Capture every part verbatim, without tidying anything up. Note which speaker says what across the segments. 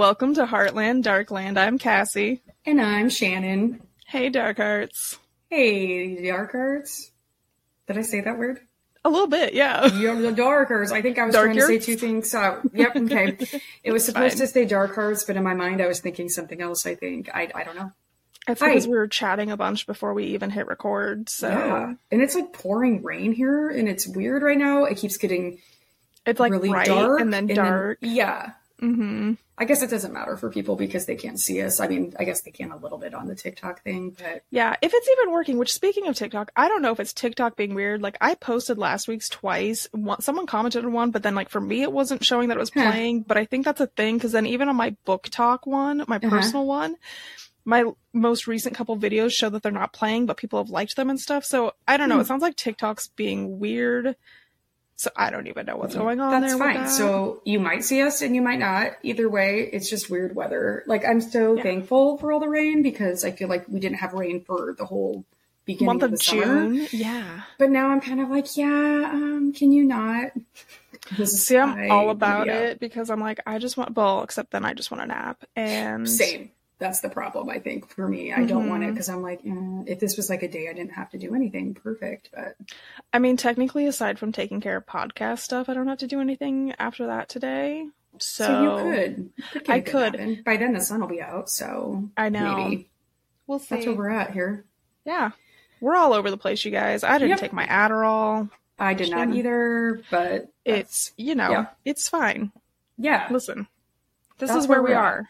Speaker 1: Welcome to Heartland Darkland. I'm Cassie.
Speaker 2: And I'm Shannon.
Speaker 1: Hey, Dark Hearts.
Speaker 2: Hey, Dark Hearts. Did I say that word?
Speaker 1: A little bit, yeah.
Speaker 2: You're the Dark Hearts. I think I was
Speaker 1: Dark
Speaker 2: trying
Speaker 1: Hearts?
Speaker 2: to say two things. So, yep, okay. It was supposed
Speaker 1: fine.
Speaker 2: to say Dark Hearts, but in my mind I was thinking something else, I think. I, I don't know.
Speaker 1: It's because we were chatting a bunch before we even hit record, so...
Speaker 2: Yeah, and it's like pouring rain here, and it's weird right now. It keeps getting
Speaker 1: It's like
Speaker 2: really
Speaker 1: bright
Speaker 2: dark.
Speaker 1: and then
Speaker 2: and
Speaker 1: dark.
Speaker 2: then- yeah.
Speaker 1: Mm-hmm.
Speaker 2: I guess it doesn't matter for people because they can't see us. I mean, I guess they can a little bit on the TikTok thing, but...
Speaker 1: Yeah, if it's even working, which speaking of TikTok, I don't know if it's TikTok being weird. Like, I posted last week's twice. One, someone commented on one, but then, like, for me, it wasn't showing that it was
Speaker 2: Huh.
Speaker 1: playing. But I think that's a thing, because then even on my book talk one, my
Speaker 2: Uh-huh.
Speaker 1: personal one, my most recent couple videos show that they're not playing, but people have liked them and stuff. So, I don't know.
Speaker 2: Hmm.
Speaker 1: It sounds like TikTok's being weird. So, I don't even know what's going on
Speaker 2: That's
Speaker 1: there
Speaker 2: fine.
Speaker 1: with that.
Speaker 2: So you might see us and you might not. Either way, it's just weird weather. Like, I'm so
Speaker 1: Yeah.
Speaker 2: thankful for all the rain because I feel like we didn't have rain for the whole beginning
Speaker 1: Month
Speaker 2: of
Speaker 1: of
Speaker 2: the summer.
Speaker 1: June? Yeah.
Speaker 2: But now I'm kind of like, yeah, um, can you not?
Speaker 1: See, I'm
Speaker 2: I-
Speaker 1: all about
Speaker 2: yeah.
Speaker 1: it because I'm like, I just want, well, except then I just want a nap. And
Speaker 2: Same. That's the problem, I think, for me. I don't want it
Speaker 1: Mhm.
Speaker 2: because I'm like, eh, if this was like a day I didn't have to do anything, perfect. But
Speaker 1: I mean, technically, aside from taking care of podcast stuff, I don't have to do anything after that today. So,
Speaker 2: so, you could. You could get
Speaker 1: I
Speaker 2: a good
Speaker 1: could.
Speaker 2: nap in. By then the sun will be out, so
Speaker 1: I know.
Speaker 2: maybe.
Speaker 1: We'll see.
Speaker 2: That's where we're at here.
Speaker 1: Yeah. We're all over the place, you guys. I didn't
Speaker 2: Yep.
Speaker 1: take my Adderall.
Speaker 2: I did not
Speaker 1: Shannon.
Speaker 2: either, but
Speaker 1: It's, you know,
Speaker 2: yeah.
Speaker 1: it's fine.
Speaker 2: yeah.
Speaker 1: Listen, this
Speaker 2: That's
Speaker 1: is where,
Speaker 2: where
Speaker 1: we
Speaker 2: we're
Speaker 1: are.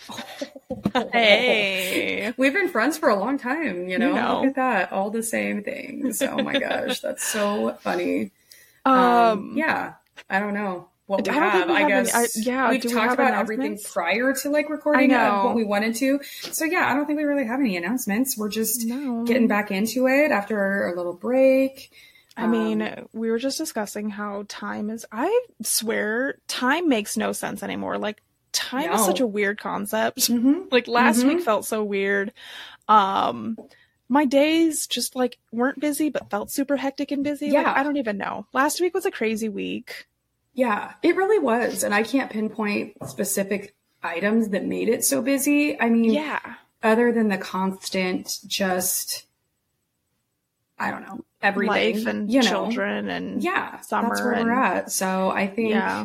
Speaker 1: Hey.
Speaker 2: We've been friends for a long time, you know?
Speaker 1: You know.
Speaker 2: Look at that. All the same things. Oh my gosh. That's so funny.
Speaker 1: Um,
Speaker 2: Um, yeah. I don't know what we
Speaker 1: I don't think
Speaker 2: have.
Speaker 1: we
Speaker 2: I
Speaker 1: have any-
Speaker 2: guess
Speaker 1: I- yeah,
Speaker 2: we've
Speaker 1: do we
Speaker 2: talked
Speaker 1: have
Speaker 2: about everything
Speaker 1: announcements?
Speaker 2: prior to like recording
Speaker 1: I
Speaker 2: of
Speaker 1: know.
Speaker 2: what we wanted to. So yeah, I don't think we really have any announcements. We're just
Speaker 1: no.
Speaker 2: getting back into it after a little break.
Speaker 1: I mean,
Speaker 2: Um,
Speaker 1: we were just discussing how time is, I swear, time makes no sense anymore. Like, time is
Speaker 2: No.
Speaker 1: such a weird concept.
Speaker 2: mhm.
Speaker 1: Like, last
Speaker 2: Mhm.
Speaker 1: week felt so weird. Um, my days just, like, weren't busy, but felt super hectic and busy. Like,
Speaker 2: Yeah.
Speaker 1: I don't even know. Last week was a crazy week.
Speaker 2: Yeah, it really was. And I can't pinpoint specific items that made it so busy. I mean,
Speaker 1: Yeah.
Speaker 2: other than the constant, just, I don't know, everything.
Speaker 1: Life and
Speaker 2: you know.
Speaker 1: children and
Speaker 2: Yeah,
Speaker 1: summer
Speaker 2: that's where
Speaker 1: and-
Speaker 2: we're at. So I think,
Speaker 1: yeah.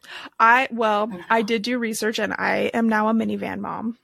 Speaker 1: I, well,
Speaker 2: I know.
Speaker 1: I did do research and I am now a minivan mom.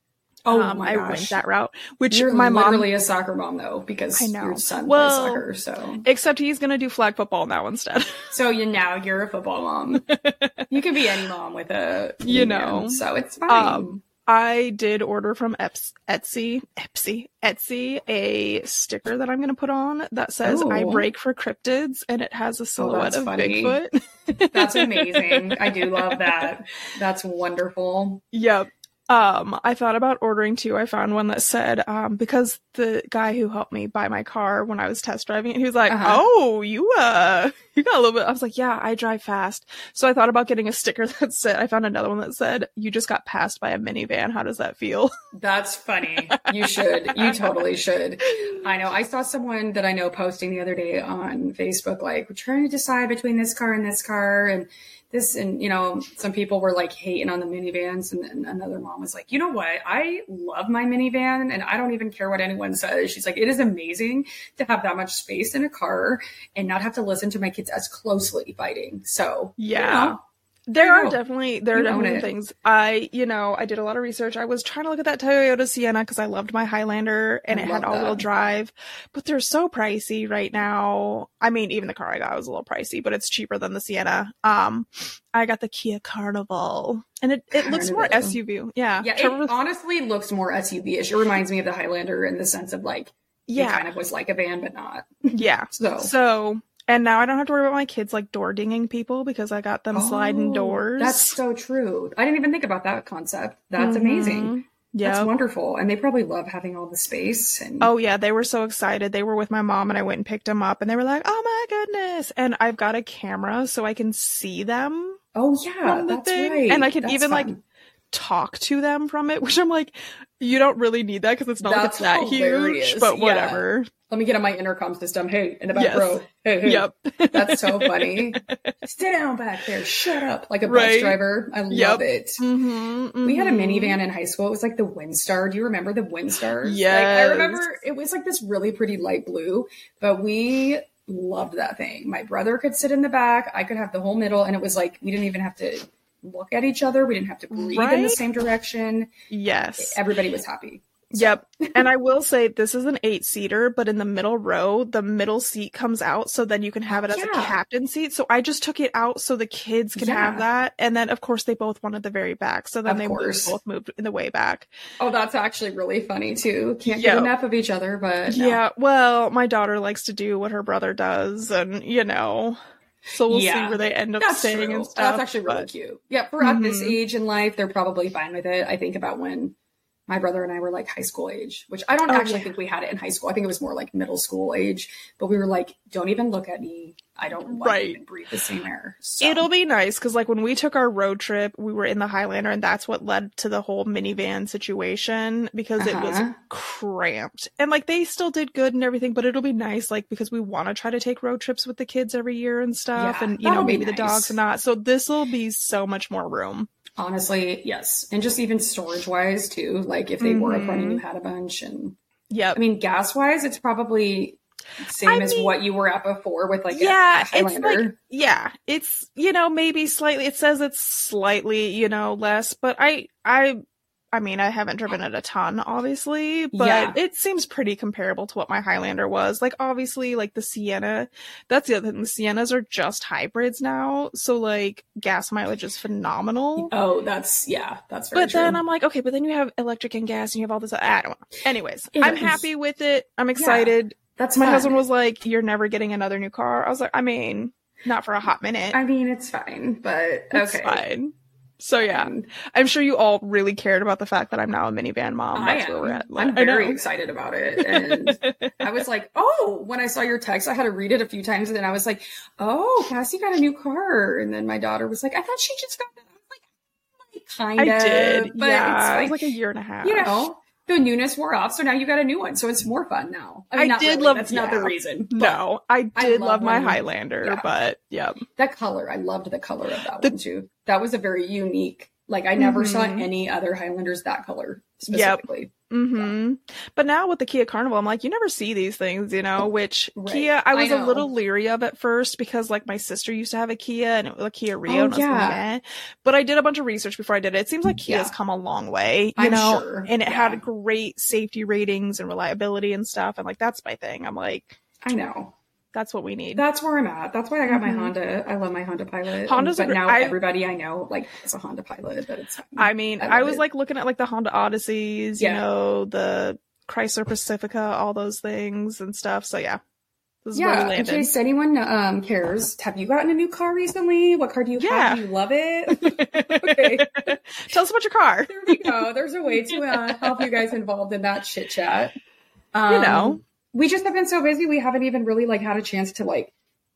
Speaker 2: oh
Speaker 1: um,
Speaker 2: my
Speaker 1: I
Speaker 2: gosh.
Speaker 1: went that route, which
Speaker 2: You're
Speaker 1: my mom,
Speaker 2: literally a soccer mom though, because
Speaker 1: I know.
Speaker 2: your son
Speaker 1: Well,
Speaker 2: plays soccer. So,
Speaker 1: except he's going to do flag football now instead.
Speaker 2: so you now you're a football mom. You can be any mom with a,
Speaker 1: You
Speaker 2: minivan,
Speaker 1: know.
Speaker 2: so it's fine.
Speaker 1: Um, I did order from Eps- Etsy, Etsy, Etsy, a sticker that I'm going to put on that says
Speaker 2: Ooh.
Speaker 1: "I break for cryptids," and it has a silhouette
Speaker 2: that's
Speaker 1: of
Speaker 2: funny.
Speaker 1: Bigfoot.
Speaker 2: That's amazing. I do love that. That's wonderful.
Speaker 1: Yep. Um, I thought about ordering two. I found one that said, um, because the guy who helped me buy my car when I was test driving it, he was like,
Speaker 2: Uh-huh.
Speaker 1: "Oh, you, uh, you got a little bit." I was like, "Yeah, I drive fast." So I thought about getting a sticker that said, I found another one that said, "You just got passed by a minivan. How does that feel?"
Speaker 2: That's funny. You should. You totally should. I know. I saw someone that I know posting the other day on Facebook, like, we're trying to decide between this car and this car and this. And, you know, some people were like hating on the minivans. And then another mom was like, you know what? I love my minivan and I don't even care what anyone says. She's like, it is amazing to have that much space in a car and not have to listen to my kids as closely fighting. So,
Speaker 1: Yeah.
Speaker 2: you know,
Speaker 1: There
Speaker 2: you
Speaker 1: are
Speaker 2: know,
Speaker 1: definitely there are
Speaker 2: you own
Speaker 1: definitely
Speaker 2: it.
Speaker 1: things. I you know I did a lot of research. I was trying to look at that Toyota Sienna because I loved my Highlander and
Speaker 2: I
Speaker 1: it had
Speaker 2: love
Speaker 1: all-wheel
Speaker 2: that.
Speaker 1: drive, but they're so pricey right now. I mean, even the car I got was a little pricey, but it's cheaper than the Sienna. Um, I got the Kia Carnival, and it it looks more
Speaker 2: Carnival.
Speaker 1: S U V. Yeah,
Speaker 2: yeah,
Speaker 1: Trevor-
Speaker 2: it honestly looks more S U V-ish. It reminds me of the Highlander in the sense of like, it
Speaker 1: yeah,
Speaker 2: kind of was like a van, but not.
Speaker 1: yeah.
Speaker 2: So,
Speaker 1: So. And now I don't have to worry about my kids like door dinging people because I got them sliding
Speaker 2: Oh,
Speaker 1: doors.
Speaker 2: That's so true. I didn't even think about that concept. That's amazing.
Speaker 1: Yeah.
Speaker 2: That's wonderful. And they probably love having all the space. And
Speaker 1: Oh yeah, they were so excited. They were with my mom and I went and picked them up and they were like, "Oh my goodness." And I've got a camera so I can see them
Speaker 2: oh yeah,
Speaker 1: from the
Speaker 2: that's
Speaker 1: thing.
Speaker 2: right.
Speaker 1: And I can
Speaker 2: That's
Speaker 1: even like
Speaker 2: fun.
Speaker 1: talk to them from it, which I'm like, you don't really need that because it's not
Speaker 2: That's
Speaker 1: like it's that
Speaker 2: hilarious.
Speaker 1: huge, but
Speaker 2: Yeah.
Speaker 1: whatever.
Speaker 2: Let me get on my intercom system. Hey, in the back
Speaker 1: Yes.
Speaker 2: row. Hey, hey.
Speaker 1: Yep.
Speaker 2: That's so funny. Sit down back there. Shut up. Like a bus
Speaker 1: Right.
Speaker 2: driver. I
Speaker 1: Yep.
Speaker 2: love it.
Speaker 1: Mm-hmm, mm-hmm.
Speaker 2: We had a minivan in high school. It was like the Windstar. Do you remember the Windstars?
Speaker 1: Yes.
Speaker 2: Like, I remember it was like this really pretty light blue, but we loved that thing. My brother could sit in the back. I could have the whole middle. And it was like, we didn't even have to look at each other. We didn't have to breathe in the
Speaker 1: Right?
Speaker 2: same direction.
Speaker 1: Yes.
Speaker 2: Everybody was happy.
Speaker 1: Yep. And I will say this is an eight seater, but in the middle row, the middle seat comes out so then you can have it as
Speaker 2: Yeah.
Speaker 1: a captain seat. So I just took it out so the kids can
Speaker 2: Yeah.
Speaker 1: have that. And then of course they both wanted the very back. So then
Speaker 2: Of
Speaker 1: they
Speaker 2: course.
Speaker 1: both moved in the way back.
Speaker 2: Oh, that's actually really funny too. Can't
Speaker 1: Yeah.
Speaker 2: get enough of each other, but no.
Speaker 1: Yeah. Well, my daughter likes to do what her brother does and you know, so we'll
Speaker 2: Yeah.
Speaker 1: see where they end up
Speaker 2: That's
Speaker 1: staying
Speaker 2: true.
Speaker 1: and stuff.
Speaker 2: That's actually really
Speaker 1: but-
Speaker 2: cute. Yeah, for at this
Speaker 1: Mhm.
Speaker 2: age in life, they're probably fine with it. I think about when my brother and I were like high school age, which I don't
Speaker 1: Oh,
Speaker 2: actually
Speaker 1: yeah.
Speaker 2: think we had it in high school. I think it was more like middle school age, but we were like, don't even look at me. I don't want
Speaker 1: Right.
Speaker 2: to even breathe the same air. So.
Speaker 1: It'll be nice because, like, when we took our road trip, we were in the Highlander, and that's what led to the whole minivan situation because it was
Speaker 2: Uh-huh.
Speaker 1: cramped. And, like, they still did good and everything, but it'll be nice, like, because we want to try to take road trips with the kids every year and stuff,
Speaker 2: Yeah,
Speaker 1: and, you know,
Speaker 2: that'll be
Speaker 1: maybe the
Speaker 2: nice.
Speaker 1: dogs and not. So this will be so much more room.
Speaker 2: Honestly, yes. And just even storage wise too. Like if they were up running,
Speaker 1: Mhm.
Speaker 2: you had a bunch. And
Speaker 1: Yep.
Speaker 2: I mean, gas wise, it's probably same
Speaker 1: I
Speaker 2: as
Speaker 1: mean,
Speaker 2: what you were at before with like a-
Speaker 1: yeah,
Speaker 2: a,
Speaker 1: it's
Speaker 2: Highlander.
Speaker 1: like, yeah, it's, you know, maybe slightly, it says it's slightly, you know, less, but I, I, I mean, I haven't driven it a ton, obviously, but
Speaker 2: Yeah.
Speaker 1: it seems pretty comparable to what my Highlander was. Like, obviously, like the Sienna, that's the other thing. The Siennas are just hybrids now. So, like, gas mileage is phenomenal.
Speaker 2: Oh, that's yeah, that's very
Speaker 1: But
Speaker 2: true.
Speaker 1: then I'm like, okay, but then you have electric and gas and you have all this. I don't know. Anyways,
Speaker 2: It
Speaker 1: I'm
Speaker 2: is-
Speaker 1: happy with it. I'm excited.
Speaker 2: that's
Speaker 1: My
Speaker 2: fun.
Speaker 1: husband was like, you're never getting another new car. I was like, I mean, not for a hot minute.
Speaker 2: I mean, it's fine, but
Speaker 1: It's
Speaker 2: okay.
Speaker 1: fine. So yeah,
Speaker 2: Um,
Speaker 1: I'm sure you all really cared about the fact that I'm now a minivan mom.
Speaker 2: I
Speaker 1: That's where
Speaker 2: am.
Speaker 1: we're at.
Speaker 2: I'm
Speaker 1: I
Speaker 2: very
Speaker 1: know.
Speaker 2: excited about it. And I was like, oh, when I saw your text, I had to read it a few times. And then I was like, oh, Cassie got a new car. And then my daughter was like, I thought she just got that. I was like, kind
Speaker 1: I
Speaker 2: of.
Speaker 1: did.
Speaker 2: But
Speaker 1: yeah,
Speaker 2: it's
Speaker 1: it
Speaker 2: fine.
Speaker 1: was like a year and a half.
Speaker 2: You know, the newness wore off. So now you got a new one. So it's more fun now. I, mean,
Speaker 1: I
Speaker 2: not
Speaker 1: did
Speaker 2: really.
Speaker 1: love-
Speaker 2: That's not the
Speaker 1: yeah.
Speaker 2: reason. But
Speaker 1: No, I
Speaker 2: I
Speaker 1: did
Speaker 2: love
Speaker 1: love, my
Speaker 2: when-
Speaker 1: Highlander,
Speaker 2: yeah.
Speaker 1: but yeah,
Speaker 2: that color, I loved the color of that
Speaker 1: The-
Speaker 2: one too. That was a very unique. Like I never saw
Speaker 1: Mhm.
Speaker 2: any other Highlanders that color
Speaker 1: Yep.
Speaker 2: specifically.
Speaker 1: hmm But now with the Kia Carnival, I'm like, you never see these things, you know. Which
Speaker 2: Right.
Speaker 1: Kia, I
Speaker 2: I
Speaker 1: was a
Speaker 2: know.
Speaker 1: little leery of at first because like my sister used to have a Kia and it was a Kia Rio.
Speaker 2: Oh,
Speaker 1: and I was like,
Speaker 2: yeah.
Speaker 1: "Meh." But I did a bunch of research before I did it. It seems like Kia's
Speaker 2: Yeah.
Speaker 1: come a long way, you
Speaker 2: I'm
Speaker 1: know,
Speaker 2: sure.
Speaker 1: and it
Speaker 2: Yeah.
Speaker 1: had great safety ratings and reliability and stuff. And like that's my thing. I'm like,
Speaker 2: I know.
Speaker 1: that's what we need.
Speaker 2: That's where I'm at. That's why I got my
Speaker 1: Mhm.
Speaker 2: Honda. I love my Honda Pilot.
Speaker 1: Honda's a
Speaker 2: but
Speaker 1: gr-
Speaker 2: now
Speaker 1: I-
Speaker 2: everybody I know like it's a Honda Pilot, but it's fine.
Speaker 1: I mean,
Speaker 2: I
Speaker 1: I,
Speaker 2: love
Speaker 1: was
Speaker 2: it.
Speaker 1: like looking at like the Honda Odysseys, you
Speaker 2: Yeah.
Speaker 1: know, the Chrysler Pacifica, all those things and stuff. So yeah, this is where
Speaker 2: yeah,
Speaker 1: we
Speaker 2: in
Speaker 1: landed.
Speaker 2: case anyone um cares, have you gotten a new car recently? What car do you
Speaker 1: Yeah.
Speaker 2: have? Do you love it? Okay.
Speaker 1: Tell us about your car.
Speaker 2: There we go. There's a way to uh, help you guys involved in that chit chat. Um,
Speaker 1: You know.
Speaker 2: we just have been so busy. We haven't even really like had a chance to like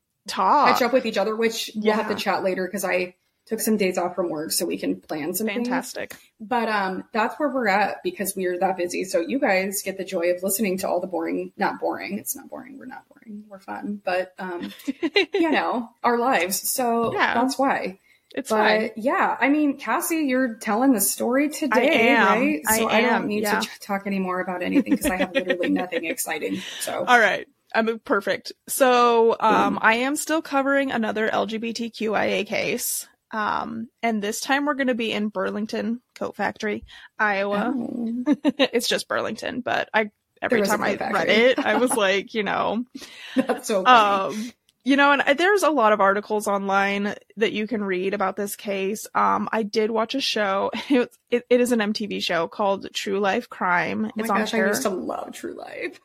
Speaker 1: Talk.
Speaker 2: catch up with each other, which we'll have to
Speaker 1: Yeah.
Speaker 2: chat later because I took some days off from work so we can plan some things.
Speaker 1: Fantastic.
Speaker 2: But um, that's where we're at because we are that busy. So you guys get the joy of listening to all the boring, not boring. It's not boring. We're not boring. We're fun. But um, you know, our lives. So
Speaker 1: Yeah.
Speaker 2: that's why.
Speaker 1: It's
Speaker 2: But
Speaker 1: fine.
Speaker 2: yeah, I mean, Cassie, you're telling the story today,
Speaker 1: am.
Speaker 2: right?
Speaker 1: I
Speaker 2: So I,
Speaker 1: am,
Speaker 2: don't need
Speaker 1: yeah.
Speaker 2: to t- talk anymore about anything because I have literally nothing exciting. So
Speaker 1: All right. I'm perfect. So, um, I am still covering another LGBTQIA case. Um, and this time we're going to be in Burlington Coat Factory, Iowa.
Speaker 2: Oh.
Speaker 1: It's just Burlington, but I, every
Speaker 2: There is a
Speaker 1: time I
Speaker 2: coat
Speaker 1: read
Speaker 2: factory.
Speaker 1: it, I was like, you know,
Speaker 2: That's so funny.
Speaker 1: um, you know, and I- there's a lot of articles online that you can read about this case. Um, I did watch a show. It, it, it is an M T V show called True Life Crime.
Speaker 2: Oh
Speaker 1: it's
Speaker 2: my
Speaker 1: on
Speaker 2: gosh, I
Speaker 1: Par-
Speaker 2: used to love True Life.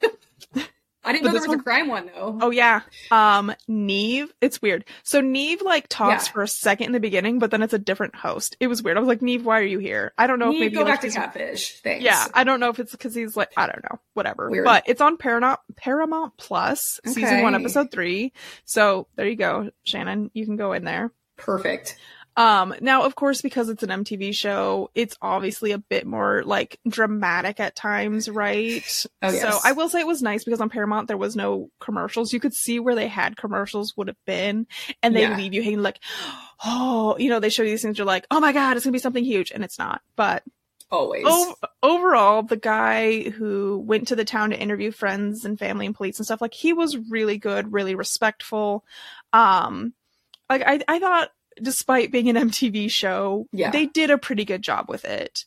Speaker 2: I didn't
Speaker 1: But
Speaker 2: know there
Speaker 1: this
Speaker 2: was
Speaker 1: one-
Speaker 2: a crime one though.
Speaker 1: Oh yeah. Um, Neve, it's weird. So Neve like talks
Speaker 2: Yeah.
Speaker 1: for a second in the beginning, but then it's a different host. It was weird. I was like, Neve, why are you here? I don't know if
Speaker 2: Need
Speaker 1: maybe
Speaker 2: go
Speaker 1: like,
Speaker 2: back to
Speaker 1: he's-
Speaker 2: Catfish. Thanks.
Speaker 1: Yeah, I don't know if it's because he's like, I don't know, whatever.
Speaker 2: Weird.
Speaker 1: But it's on Paramount Paramount Plus, season one,
Speaker 2: Okay.
Speaker 1: episode three. So there you go, Shannon. You can go in there.
Speaker 2: Perfect.
Speaker 1: Um, now, of course, because it's an M T V show, it's obviously a bit more like dramatic at times, right?
Speaker 2: Oh, yes.
Speaker 1: So I will say it was nice because on Paramount there was no commercials. You could see where they had commercials would have been, and they
Speaker 2: Yeah.
Speaker 1: leave you hanging like, oh, you know, they show you these things. You're like, oh my god, it's gonna be something huge, and it's not. But
Speaker 2: Always.
Speaker 1: o- overall, the guy who went to the town to interview friends and family and police and stuff, like he was really good, really respectful. Um, like I, I thought. Despite being an M T V show,
Speaker 2: Yeah.
Speaker 1: they did a pretty good job with it.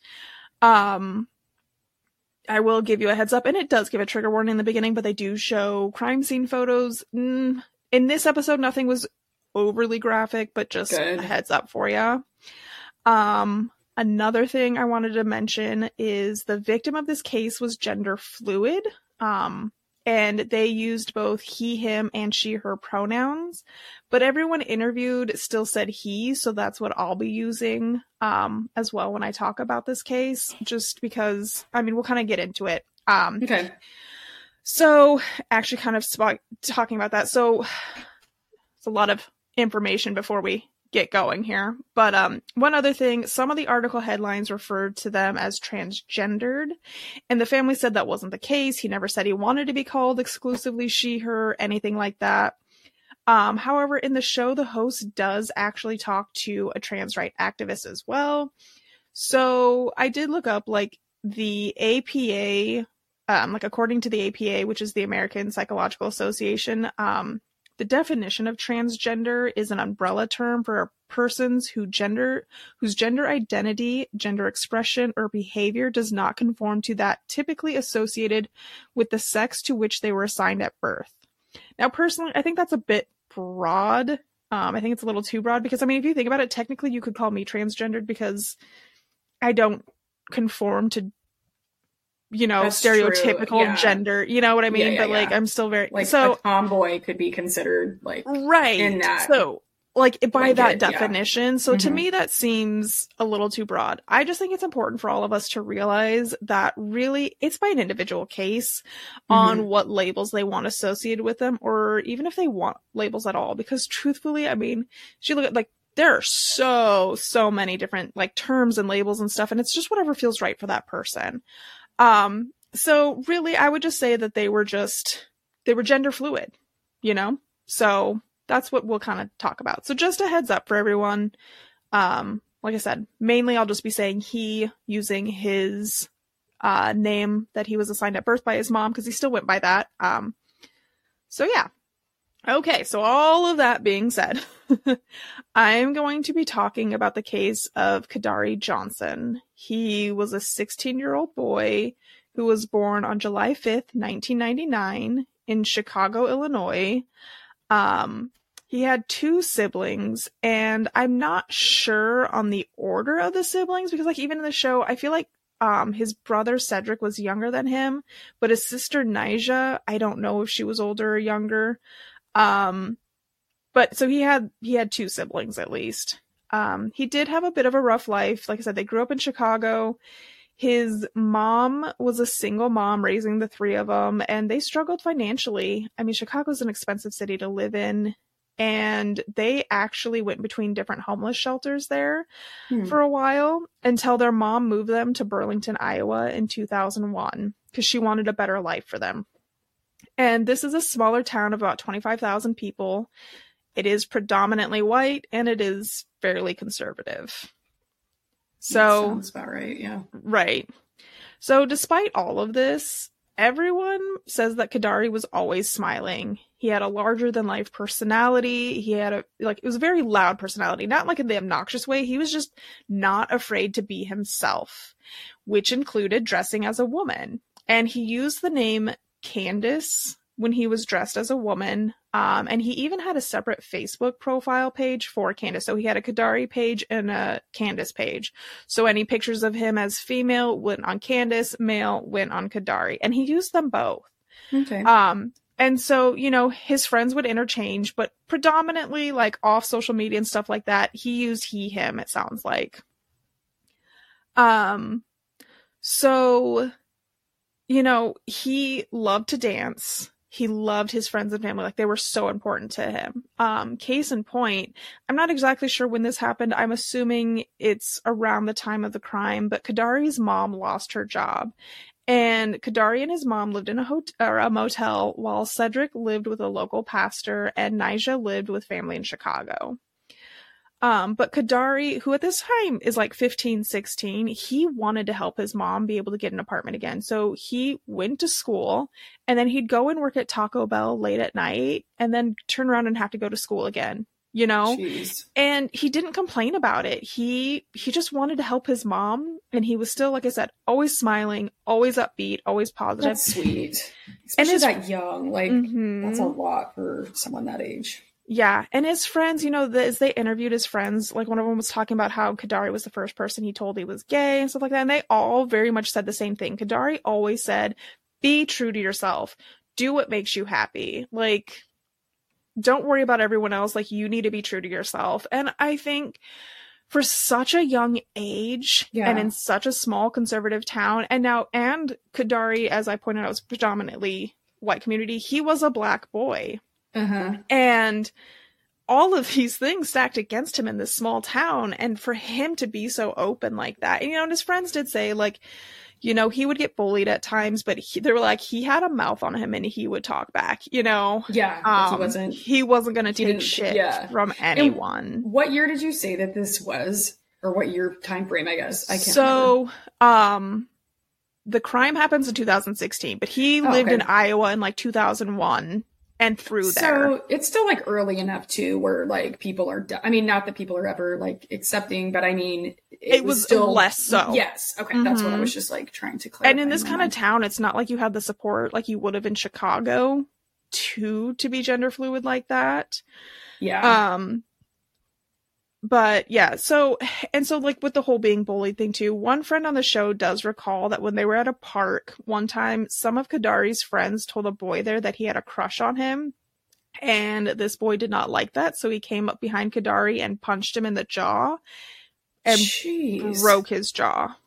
Speaker 1: Um, I will give you a heads up, and it does give a trigger warning in the beginning, but they do show crime scene photos. Mm, in this episode, nothing was overly graphic, but just
Speaker 2: Good.
Speaker 1: a heads up for you. Um, another thing I wanted to mention is the victim of this case was gender fluid. Um, and they used both he, him, and she, her pronouns. But everyone interviewed still said he, so that's what I'll be using um, as well when I talk about this case, just because, I mean, we'll kind of get into it. Um,
Speaker 2: Okay.
Speaker 1: So, actually kind of sp- talking about that. So, it's a lot of information before we get going here. But um, one other thing, some of the article headlines referred to them as transgendered, and the family said that wasn't the case. He never said he wanted to be called exclusively she, her, anything like that. Um, however, in the show, the host does actually talk to a trans right activist as well. So I did look up like the A P A, um, like according to the A P A, which is the American Psychological Association, um, the definition of transgender is an umbrella term for persons who gender, whose gender identity, gender expression, or behavior does not conform to that typically associated with the sex to which they were assigned at birth. Now, personally, I think that's a bit broad. Um, I think it's a little too broad because, I mean, if you think about it, technically you could call me transgendered because I don't conform to, you know,
Speaker 2: That's
Speaker 1: stereotypical
Speaker 2: true, yeah.
Speaker 1: gender. You know what I mean?
Speaker 2: Yeah, yeah,
Speaker 1: but, like,
Speaker 2: yeah.
Speaker 1: I'm still very...
Speaker 2: Like
Speaker 1: so
Speaker 2: a tomboy could be considered like
Speaker 1: right.
Speaker 2: in that.
Speaker 1: So, like, by
Speaker 2: blanket,
Speaker 1: that
Speaker 2: yeah.
Speaker 1: definition. So to
Speaker 2: Mhm.
Speaker 1: me, that seems a little too broad. I just think it's important for all of us to realize that really it's by an individual case on
Speaker 2: Mhm.
Speaker 1: what labels they want associated with them, or even if they want labels at all. Because truthfully, I mean, if you look at, like, there are so, so many different, like, terms and labels and stuff, and it's just whatever feels right for that person. Um, so really, I would just say that they were just, they were gender fluid, you know? So that's what we'll kind of talk about. So just a heads up for everyone. Um, like I said, mainly I'll just be saying he, using his uh, name that he was assigned at birth by his mom, because he still went by that. Um, so yeah. Okay, so all of that being said, I'm going to be talking about the case of Kadari Johnson. He was a sixteen-year-old boy who was born on July fifth, nineteen ninety-nine in Chicago, Illinois. Um, he had two siblings, and I'm not sure on the order of the siblings because, like, even in the show, I feel like um, his brother Cedric was younger than him, but his sister Nija, I don't know if she was older or younger. Um, but so he had, he had two siblings at least. Um, he did have a bit of a rough life. Like I said, they grew up in Chicago. His mom was a single mom raising the three of them, and they struggled financially. I mean, Chicago's an expensive city to live in, and they actually went between different homeless shelters there
Speaker 2: Hmm.
Speaker 1: for a while until their mom moved them to Burlington, Iowa in two thousand one because she wanted a better life for them. And this is a smaller town of about twenty-five thousand people. It is predominantly white, and it is fairly conservative. So,
Speaker 2: That sounds about right, yeah.
Speaker 1: right. So despite all of this, everyone says that Kadari was always smiling. He had a larger than life personality. He had a, like, it was a very loud personality, not like in the obnoxious way. He was just not afraid to be himself, which included dressing as a woman. And he used the name Candace when he was dressed as a woman. Um, and he even had a separate Facebook profile page for Candace. So he had a Kadari page and a Candace page. So any pictures of him as female went on Candace, male went on Kadari. And he used them both.
Speaker 2: Okay.
Speaker 1: Um, and so, you know, his friends would interchange, but predominantly like off social media and stuff like that, he used he, him, it sounds like. Um, so, you know, he loved to dance. He loved his friends and family. Like, they were so important to him. Um, case in point, I'm not exactly sure when this happened. I'm assuming it's around the time of the crime, but Kadari's mom lost her job. And Kadari and his mom lived in a hotel or a motel while Cedric lived with a local pastor and Nyjah lived with family in Chicago. Um, but Kadari, who at this time is like fifteen, sixteen, he wanted to help his mom be able to get an apartment again. So he went to school and then he'd go and work at Taco Bell late at night and then turn around and have to go to school again, you know?
Speaker 2: Jeez.
Speaker 1: And he didn't complain about it. He, he just wanted to help his mom. And he was still, like I said, always smiling, always upbeat, always positive.
Speaker 2: That's sweet. Especially
Speaker 1: his,
Speaker 2: that young. Like,
Speaker 1: mm-hmm.
Speaker 2: that's a lot for someone that age.
Speaker 1: Yeah, and his friends, you know, the, as they interviewed his friends, like one of them was talking about how Kadari was the first person he told he was gay and stuff like that, and they all very much said the same thing. Kadari always said, be true to yourself. Do what makes you happy. Like, don't worry about everyone else. Like, you need to be true to yourself. And I think for such a young age
Speaker 2: yeah.
Speaker 1: and in such a small conservative town, and now, and Kadari, as I pointed out, was predominantly white community, he was a black boy.
Speaker 2: Uh-huh.
Speaker 1: And all of these things stacked against him in this small town. And for him to be so open like that, and, you know, and his friends did say, like, you know, he would get bullied at times, but he, they were like, he had a mouth on him and he would talk back, you know?
Speaker 2: Yeah.
Speaker 1: Um,
Speaker 2: he wasn't,
Speaker 1: he wasn't going to take shit
Speaker 2: yeah.
Speaker 1: from anyone.
Speaker 2: And what year did you say that this was? Or what year time frame, I guess? I can't
Speaker 1: so,
Speaker 2: remember.
Speaker 1: um, the crime happens in two thousand sixteen, but he
Speaker 2: oh,
Speaker 1: lived
Speaker 2: okay.
Speaker 1: in Iowa in like two thousand one. And through there.
Speaker 2: So it's still like early enough too, where like people are, I mean, not that people are ever like accepting, but I mean, it,
Speaker 1: it
Speaker 2: was,
Speaker 1: was
Speaker 2: still
Speaker 1: less so.
Speaker 2: Yes. Okay.
Speaker 1: Mm-hmm.
Speaker 2: That's what I was just like trying to clarify.
Speaker 1: And in this kind of town, it's not like you had the support like you would have in Chicago to, to be gender fluid like that.
Speaker 2: Yeah.
Speaker 1: Um, But yeah, so, and so like with the whole being bullied thing too, one friend on the show does recall that when they were at a park one time, some of Kadari's friends told a boy there that he had a crush on him. And this boy did not like that. So he came up behind Kadari and punched him in the jaw and
Speaker 2: Jeez.
Speaker 1: broke his jaw.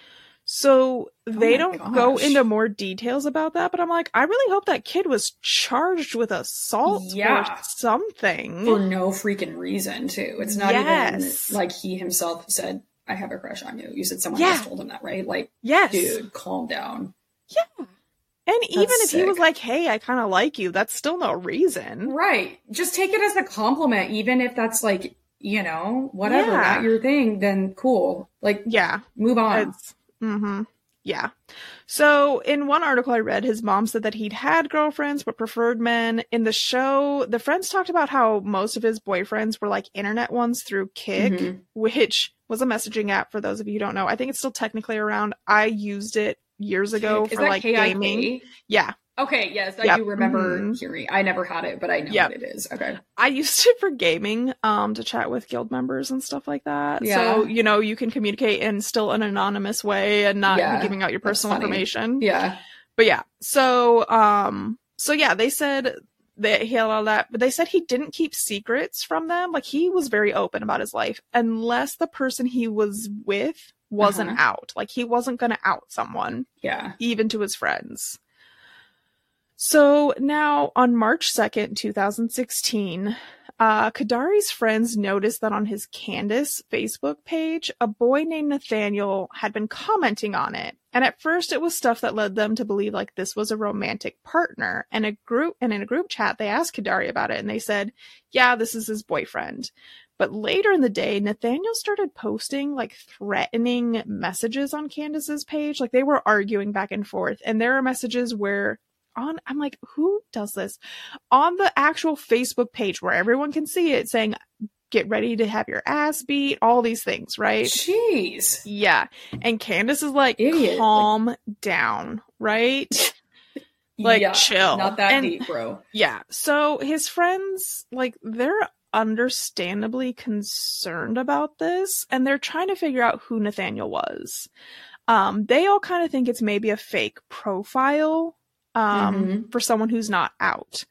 Speaker 1: So they
Speaker 2: oh
Speaker 1: don't
Speaker 2: gosh.
Speaker 1: go into more details about that, but I'm like, I really hope that kid was charged with assault
Speaker 2: yeah.
Speaker 1: or something.
Speaker 2: For no freaking reason, too. It's not
Speaker 1: yes.
Speaker 2: even like he himself said, I have a crush on you. You said someone
Speaker 1: yeah.
Speaker 2: else told him that, right? Like,
Speaker 1: yes.
Speaker 2: dude, calm down.
Speaker 1: Yeah. And
Speaker 2: That's
Speaker 1: even if
Speaker 2: sick.
Speaker 1: he was like, hey, I kind of like you, that's still no reason.
Speaker 2: Right. Just take it as a compliment, even if that's like, you know, whatever,
Speaker 1: Yeah.
Speaker 2: not your thing, then cool. Like,
Speaker 1: Yeah.
Speaker 2: move on.
Speaker 1: It's, mm-hmm. Yeah. So in one article I read, his mom said that he'd had girlfriends but preferred men. In the show, the friends talked about how most of his boyfriends were like internet ones through Kik,
Speaker 2: Mhm.
Speaker 1: which was a messaging app for those of you who don't know. I think it's still technically around. I used it years ago
Speaker 2: Is
Speaker 1: for
Speaker 2: that
Speaker 1: like
Speaker 2: K I K?
Speaker 1: gaming. Yeah.
Speaker 2: Okay, yes, I
Speaker 1: Yep.
Speaker 2: do remember
Speaker 1: Mhm.
Speaker 2: hearing. I never had it, but I know
Speaker 1: Yep.
Speaker 2: what it is. Okay.
Speaker 1: I used it for gaming, um, to chat with guild members and stuff like that.
Speaker 2: Yeah.
Speaker 1: So, you know, you can communicate in still an anonymous way and not
Speaker 2: Yeah,
Speaker 1: be giving out your
Speaker 2: that's
Speaker 1: personal
Speaker 2: funny.
Speaker 1: information.
Speaker 2: Yeah.
Speaker 1: But yeah, so, um, so yeah, they said that he had all that, but they said he didn't keep secrets from them. Like, he was very open about his life, unless the person he was with wasn't
Speaker 2: Uh-huh.
Speaker 1: out. Like, he wasn't going to out someone,
Speaker 2: Yeah.
Speaker 1: even to his friends. So now on March second, twenty sixteen, uh, Kadari's friends noticed that on his Candace Facebook page, a boy named Nathaniel had been commenting on it. And at first it was stuff that led them to believe like this was a romantic partner. And a group, and in a group chat, they asked Kadari about it and they said, yeah, this is his boyfriend. But later in the day, Nathaniel started posting like threatening messages on Candace's page. Like, they were arguing back and forth. And there are messages where on, I'm like, who does this? On the actual Facebook page where everyone can see it, saying, get ready to have your ass beat, all these things, right?
Speaker 2: Jeez.
Speaker 1: Yeah. And Candace is like,
Speaker 2: Idiot.
Speaker 1: calm like, down, right? Like,
Speaker 2: yeah,
Speaker 1: chill.
Speaker 2: Not that
Speaker 1: and,
Speaker 2: deep, bro.
Speaker 1: Yeah. So his friends, like, they're understandably concerned about this, and they're trying to figure out who Nathaniel was. Um, they all kind of think it's maybe a fake profile um,
Speaker 2: mm-hmm.
Speaker 1: for someone who's not out.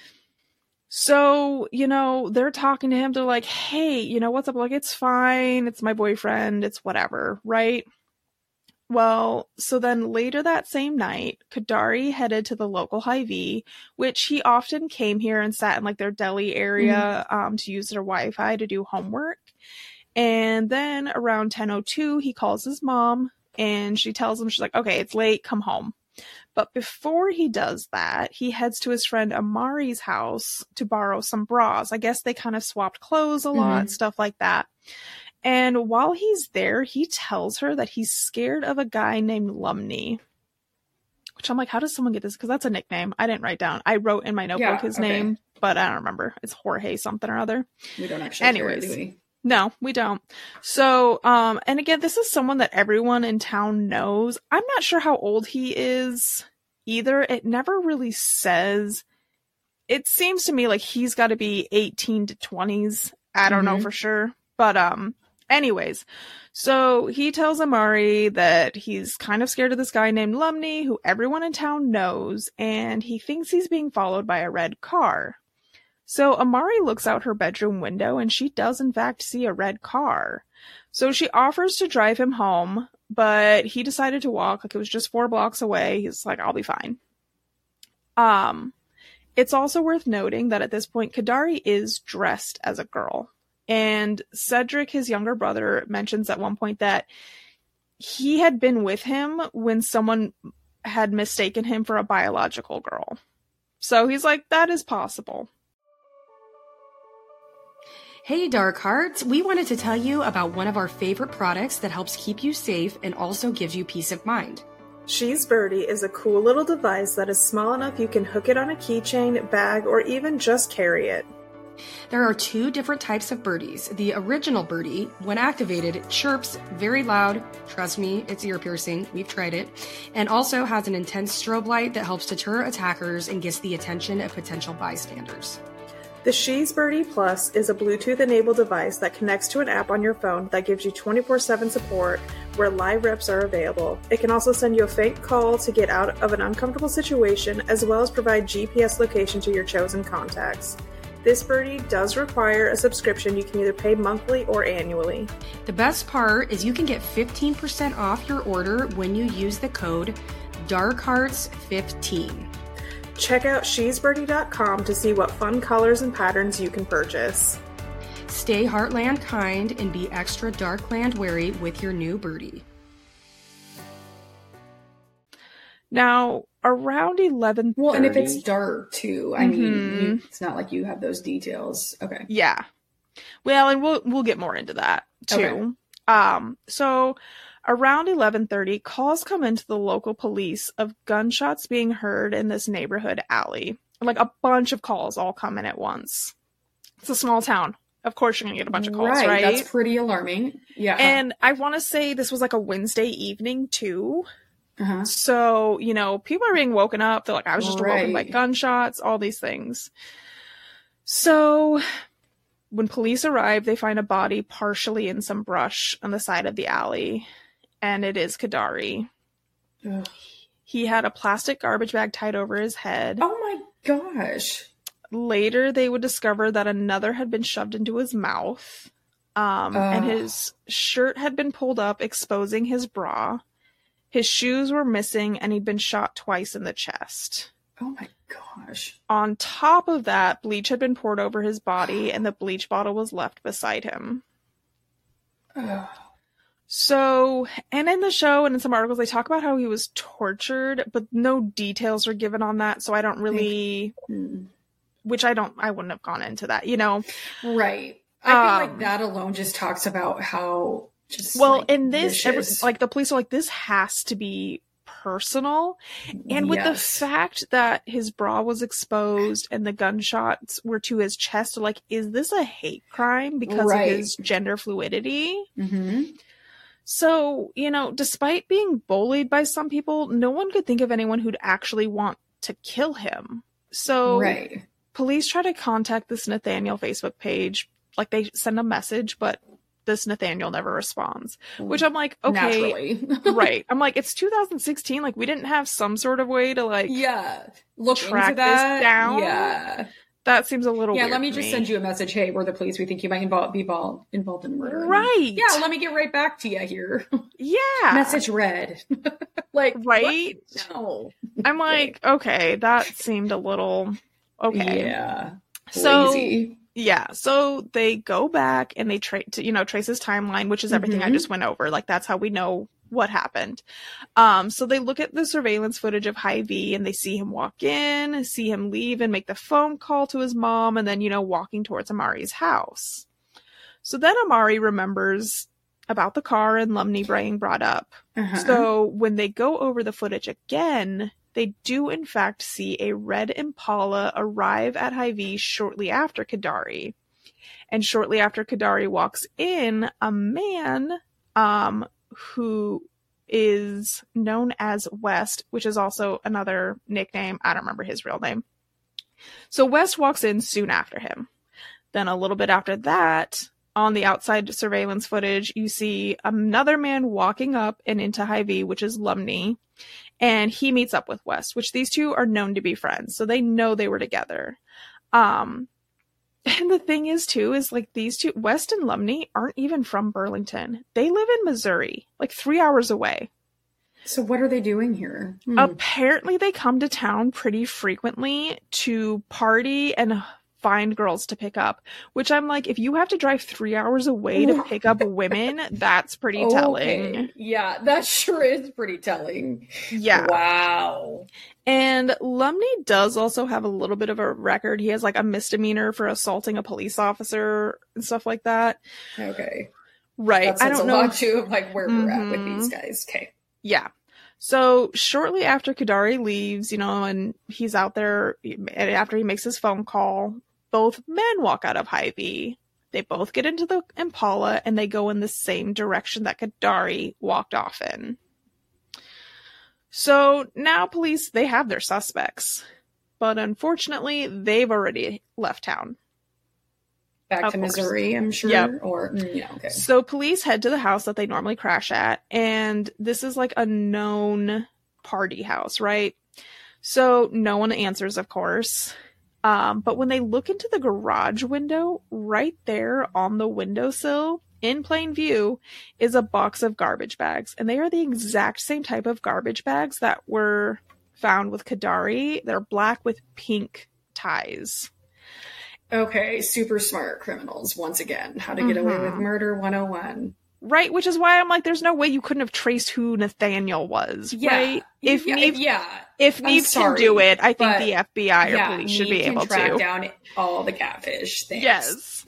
Speaker 1: So, you know, they're talking to him. They're like, hey, you know, what's up? Like, it's fine. It's my boyfriend. It's whatever, right? Well, so then later that same night, Kadari headed to the local Hy-Vee, which he often came here and sat in like their deli area mm-hmm. um, to use their Wi-Fi to do homework. And then around ten oh two, he calls his mom and she tells him, she's like, okay, it's late, come home. But before he does that, he heads to his friend Amari's house to borrow some bras. I guess they kind of swapped clothes a lot, mm-hmm. stuff like that. And while he's there, he tells her that he's scared of a guy named Lumney. Which I'm like, how does someone get this? Because that's a nickname. I didn't write down. I wrote in my notebook yeah, his okay. name, but I don't remember. It's Jorge something or other.
Speaker 2: We don't actually
Speaker 1: Anyways,
Speaker 2: care, do we?
Speaker 1: No, we don't. So, um, and again, this is someone that everyone in town knows. I'm not sure how old he is either. It never really says. It seems to me like he's got to be eighteen to twenties. I don't mm-hmm. know for sure. But, um, anyways, so he tells Amari that he's kind of scared of this guy named Lumney, who everyone in town knows, and he thinks he's being followed by a red car. So Amari looks out her bedroom window and she does in fact see a red car. So she offers to drive him home, but he decided to walk. Like it was just four blocks away. He's like, I'll be fine. Um, it's also worth noting that at this point, Kadari is dressed as a girl. And Cedric, his younger brother, mentions at one point that he had been with him when someone had mistaken him for a biological girl. So he's like, that is possible.
Speaker 3: Hey, Dark Hearts! We wanted to tell you about one of our favorite products that helps keep you safe and also gives you peace of mind.
Speaker 4: She's Birdie is a cool little device that is small enough you can hook it on a keychain, bag, or even just carry it.
Speaker 3: There are two different types of birdies. The original birdie, when activated, chirps very loud. Trust me, it's ear piercing. We've tried it. And also has an intense strobe light that helps deter attackers and gets the attention of potential bystanders.
Speaker 4: The She's Birdie Plus is a Bluetooth-enabled device that connects to an app on your phone that gives you twenty-four seven support where live reps are available. It can also send you a faint call to get out of an uncomfortable situation, as well as provide G P S location to your chosen contacts. This birdie does require a subscription. You can either pay monthly or annually.
Speaker 3: The best part is you can get fifteen percent off your order when you use the code dark hearts fifteen.
Speaker 4: Check out she's birdie dot com to see what fun colors and patterns you can purchase.
Speaker 3: Stay Heartland kind and be extra Darkland wary with your new birdie.
Speaker 1: Now, around eleven thirty...
Speaker 2: Well, and if it's dark, too. I mm-hmm. mean, you, it's not like you have those details. Okay.
Speaker 1: Yeah. Well, and we'll we'll get more into that, too. Okay. Um, so... Around eleven thirty, calls come into the local police of gunshots being heard in this neighborhood alley. Like a bunch of calls all come in at once. It's a small town. Of course you're going to get a bunch of calls, right? right?
Speaker 2: That's pretty alarming. Yeah.
Speaker 1: And I want to say this was like a Wednesday evening too. Uh-huh. So, you know, people are being woken up. They're like, I was just right. awoken by gunshots, all these things. So... when police arrive, they find a body partially in some brush on the side of the alley. And it is Kadari. Ugh. He had a plastic garbage bag tied over his head.
Speaker 2: Oh my gosh.
Speaker 1: Later, they would discover that another had been shoved into his mouth. Um, and his shirt had been pulled up, exposing his bra. His shoes were missing, and he'd been shot twice in the chest.
Speaker 2: Oh my gosh.
Speaker 1: On top of that, bleach had been poured over his body, and the bleach bottle was left beside him. Ugh. So, and in the show and in some articles, they talk about how he was tortured, but no details are given on that, so I don't really... Mm. Which I don't... I wouldn't have gone into that, you know?
Speaker 2: Right. I feel um, like that alone just talks about how... just
Speaker 1: Well,
Speaker 2: like,
Speaker 1: in this... Every, like, the police are like, this has to be... personal, and with yes. the fact that his bra was exposed and the gunshots were to his chest, like, is this a hate crime because right. of his gender fluidity? Mm-hmm. So, you know, despite being bullied by some people, no one could think of anyone who'd actually want to kill him. So right. police try to contact this Nathaniel Facebook page, like they send a message, but this Nathaniel never responds, which I'm like, okay, right. I'm like, it's two thousand sixteen. Like we didn't have some sort of way to like,
Speaker 2: yeah, look
Speaker 1: track
Speaker 2: into that.
Speaker 1: this down.
Speaker 2: Yeah.
Speaker 1: That seems a little
Speaker 2: yeah,
Speaker 1: weird
Speaker 2: let me
Speaker 1: to
Speaker 2: just send you a message. Hey, we're the police. We think you might involve, be involved, involved in murder.
Speaker 1: Right.
Speaker 2: Yeah, let me get right back to you here.
Speaker 1: Yeah.
Speaker 2: Message read. Like,
Speaker 1: right?
Speaker 2: What? No.
Speaker 1: I'm like, okay, that seemed a little okay.
Speaker 2: Yeah.
Speaker 1: So,
Speaker 2: Lazy.
Speaker 1: yeah, so they go back and they tra- to, you know, trace his timeline, which is everything
Speaker 2: Mhm.
Speaker 1: I just went over. Like, that's how we know what happened. Um, so they look at the surveillance footage of Hy-Vee and they see him walk in, see him leave and make the phone call to his mom, and then, you know, walking towards Amari's house. So then Amari remembers about the car and Lumney being brought up.
Speaker 2: Uh-huh.
Speaker 1: So when they go over the footage again, they do in fact see a red Impala arrive at Hy-Vee shortly after Kadari. And shortly after Kadari walks in, a man um, who is known as West, which is also another nickname. I don't remember his real name. So West walks in soon after him. Then a little bit after that, on the outside surveillance footage, you see another man walking up and into Hy-Vee, which is Lumney, and he meets up with West, which these two are known to be friends, so they know they were together. Um, and the thing is, too, is like these two, West and Lumney, aren't even from Burlington. They live in Missouri, like three hours away.
Speaker 2: So what are they doing here? Hmm.
Speaker 1: Apparently, they come to town pretty frequently to party and find girls to pick up, which I'm like, if you have to drive three hours away to pick up women, that's pretty telling.
Speaker 2: Okay. Yeah, that sure is pretty telling.
Speaker 1: Yeah.
Speaker 2: Wow.
Speaker 1: And Lumney does also have a little bit of a record. He has like a misdemeanor for assaulting a police officer and stuff like that.
Speaker 2: Okay.
Speaker 1: Right.
Speaker 2: That
Speaker 1: I
Speaker 2: says
Speaker 1: don't
Speaker 2: a
Speaker 1: know.
Speaker 2: lot too of like where we're at with
Speaker 1: Mhm.
Speaker 2: these guys. Okay.
Speaker 1: Yeah. So shortly after Kadari leaves, you know, and he's out there, and after he makes his phone call, both men walk out of Hy-Vee. They both get into the Impala and they go in the same direction that Kadari walked off in. So now police, they have their suspects, but unfortunately they've already left town.
Speaker 2: Back
Speaker 1: Of
Speaker 2: to
Speaker 1: course.
Speaker 2: Missouri, I'm sure.
Speaker 1: Yep.
Speaker 2: Or mm, yeah, okay.
Speaker 1: So police head to the house that they normally crash at, and this is like a known party house, right? So no one answers, of course. Um, but when they look into the garage window, right there on the windowsill, in plain view, is a box of garbage bags. And they are the exact same type of garbage bags that were found with Kadari. They're black with pink ties.
Speaker 2: Okay, super smart criminals once again. How to get away with
Speaker 1: Mhm.
Speaker 2: murder one oh one.
Speaker 1: Right, which is why I'm like, there's no way you couldn't have traced who Nathaniel was,
Speaker 2: Yeah.
Speaker 1: right? If
Speaker 2: yeah,
Speaker 1: Neve,
Speaker 2: yeah.
Speaker 1: if
Speaker 2: I'm
Speaker 1: Neve can
Speaker 2: sorry,
Speaker 1: do it, I think
Speaker 2: but
Speaker 1: the F B I or
Speaker 2: yeah,
Speaker 1: police should
Speaker 2: Neve
Speaker 1: be
Speaker 2: can
Speaker 1: able
Speaker 2: track
Speaker 1: to.
Speaker 2: down all the catfish things.
Speaker 1: Yes.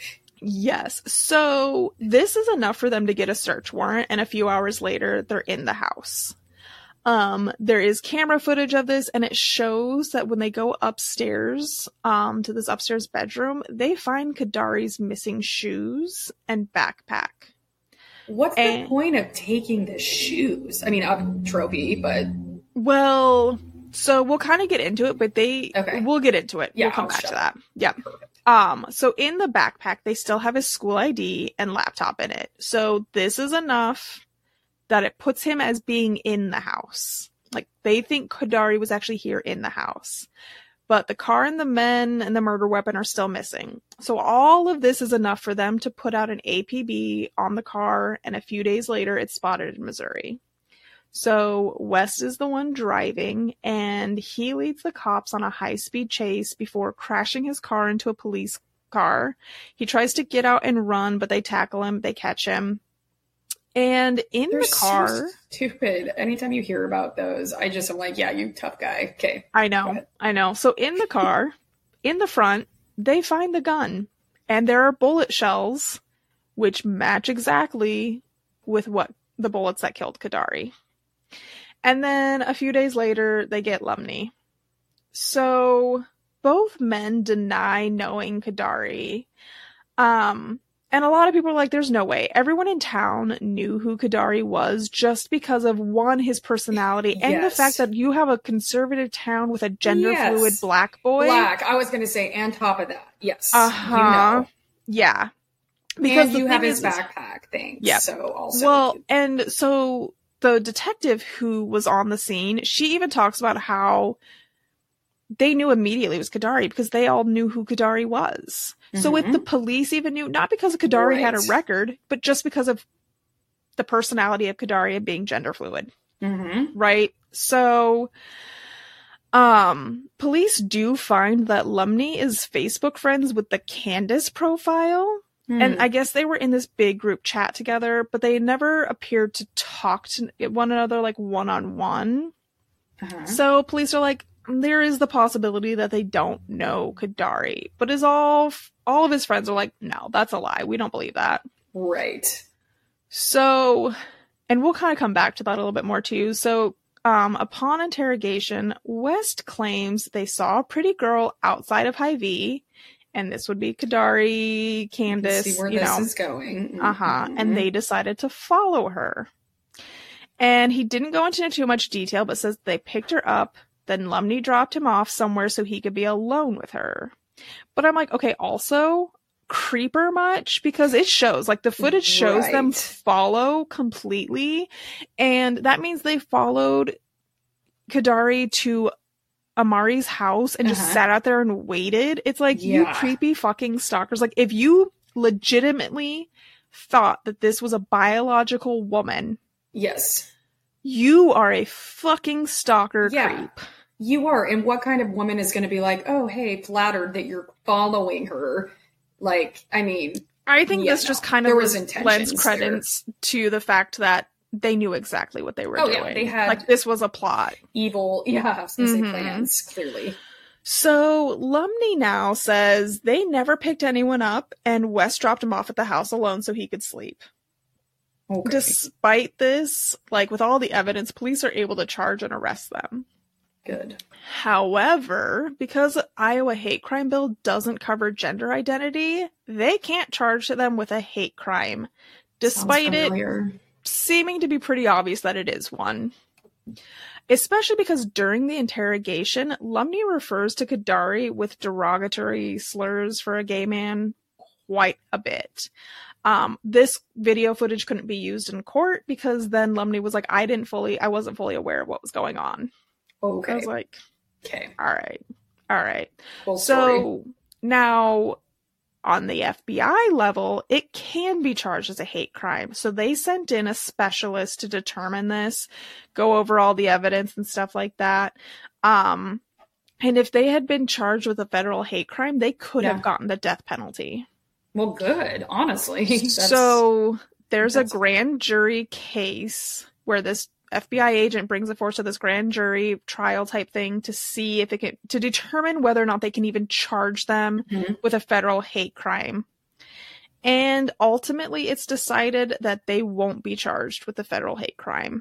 Speaker 1: Yes. So this is enough for them to get a search warrant, and a few hours later, they're in the house. Um, there is camera footage of this, and it shows that when they go upstairs, um, to this upstairs bedroom, they find Kadari's missing shoes and backpack.
Speaker 2: What's
Speaker 1: And-
Speaker 2: the point of taking the shoes? I mean, a trophy, but
Speaker 1: Well, so we'll kind of get into it, but they,
Speaker 2: Okay.
Speaker 1: we'll get into it.
Speaker 2: Yeah,
Speaker 1: we'll come
Speaker 2: I'll
Speaker 1: back to
Speaker 2: shut
Speaker 1: that. Yeah.
Speaker 2: perfect.
Speaker 1: Um, so in the backpack, they still have his school I D and laptop in it. So this is enough that it puts him as being in the house. Like, they think Kadari was actually here in the house. But the car and the men and the murder weapon are still missing. So all of this is enough for them to put out an A P B on the car, and a few days later, it's spotted in Missouri. So West is the one driving, and he leads the cops on a high-speed chase before crashing his car into a police car. He tries to get out and run, but they tackle him, they catch him. And in
Speaker 2: They're
Speaker 1: the car...
Speaker 2: so stupid. Anytime you hear about those, I just am like, yeah, you tough guy. Okay.
Speaker 1: I
Speaker 2: Go
Speaker 1: know,
Speaker 2: ahead.
Speaker 1: I know. So in the car, in the front, they find the gun. And there are bullet shells, which match exactly with what the bullets that killed Kadari. And then a few days later, they get Lumney. So both men deny knowing Kadari. Um, and a lot of people are like, there's no way. Everyone in town knew who Kadari was just because of, one, his personality, and the
Speaker 2: Yes.
Speaker 1: fact that you have a conservative town with a gender
Speaker 2: Yes.
Speaker 1: fluid black boy.
Speaker 2: Black. I was going to say, and top of that, yes.
Speaker 1: Uh-huh.
Speaker 2: You know.
Speaker 1: Yeah.
Speaker 2: Because
Speaker 1: the
Speaker 2: you have
Speaker 1: thing
Speaker 2: his
Speaker 1: is-
Speaker 2: backpack thing.
Speaker 1: Yep.
Speaker 2: So also.
Speaker 1: Well, and so the detective who was on the scene, she even talks about how they knew immediately it was Kadari because they all knew who Kadari was. Mm-hmm. So if the police even knew, not because Kadari right. had a record, but just because of the personality of Kadari and being gender fluid.
Speaker 2: Mm-hmm.
Speaker 1: Right? So, um, police do find that Lumney is Facebook friends with the Candace profile. Mm. And I guess they were in this big group chat together, but they never appeared to talk to one another like one-on-one. Uh-huh. So police are like, there is the possibility that they don't know Kadari, but is all all of his friends are like, no, that's a lie. We don't believe that.
Speaker 2: Right.
Speaker 1: So, and we'll kind of come back to that a little bit more too. So, um, upon interrogation, West claims they saw a pretty girl outside of Hy-Vee, and this would be Kadari, Candace,
Speaker 2: see where
Speaker 1: you
Speaker 2: this
Speaker 1: know,
Speaker 2: is going. Mm-hmm.
Speaker 1: Uh-huh. And they decided to follow her. And he didn't go into too much detail, but says they picked her up. Then Lumney dropped him off somewhere so he could be alone with her. But I'm like, okay, also, creeper much? Because it shows, like, the footage shows
Speaker 2: right.
Speaker 1: them follow completely. And that means they followed Kadari to Amari's house and just
Speaker 2: uh-huh.
Speaker 1: sat out there and waited. It's like,
Speaker 2: yeah.
Speaker 1: you creepy fucking stalkers. Like, if you legitimately thought that this was a biological woman...
Speaker 2: Yes.
Speaker 1: You are a fucking stalker
Speaker 2: yeah,
Speaker 1: creep.
Speaker 2: You are. And what kind of woman is going to be like, oh, hey, flattered that you're following her? Like, I mean...
Speaker 1: I think
Speaker 2: yeah,
Speaker 1: this
Speaker 2: no.
Speaker 1: just kind
Speaker 2: there
Speaker 1: of
Speaker 2: was
Speaker 1: lends credence there. to the fact that they knew exactly what they were
Speaker 2: oh,
Speaker 1: doing.
Speaker 2: Yeah, they had
Speaker 1: like, this was a plot.
Speaker 2: Evil, yeah, I was going to
Speaker 1: mm-hmm.
Speaker 2: say plans, clearly.
Speaker 1: So, Lumney now says they never picked anyone up, and Wes dropped him off at the house alone so he could sleep.
Speaker 2: Okay.
Speaker 1: Despite this, like, with all the evidence, police are able to charge and arrest them.
Speaker 2: Good.
Speaker 1: However, because Iowa hate crime bill doesn't cover gender identity, they can't charge them with a hate crime, despite it seeming to be pretty obvious that it is one. Especially because during the interrogation, Lumney refers to Kadari with derogatory slurs for a gay man quite a bit. Um, this video footage couldn't be used in court because then Lumney was like, I didn't fully, I wasn't fully aware of what was going on.
Speaker 2: Okay.
Speaker 1: I was like,
Speaker 2: okay.
Speaker 1: All right. All right.
Speaker 2: Full
Speaker 1: so
Speaker 2: story.
Speaker 1: Now on the F B I level, it can be charged as a hate crime. So they sent in a specialist to determine this, go over all the evidence and stuff like that. Um, and if they had been charged with a federal hate crime, they could yeah. have gotten the death penalty.
Speaker 2: Well, good, honestly. That's,
Speaker 1: so there's a grand jury case where this F B I agent brings it forth to this grand jury trial type thing to see if it can, to determine whether or not they can even charge them mm-hmm. with a federal hate crime. And ultimately it's decided that they won't be charged with the federal hate crime.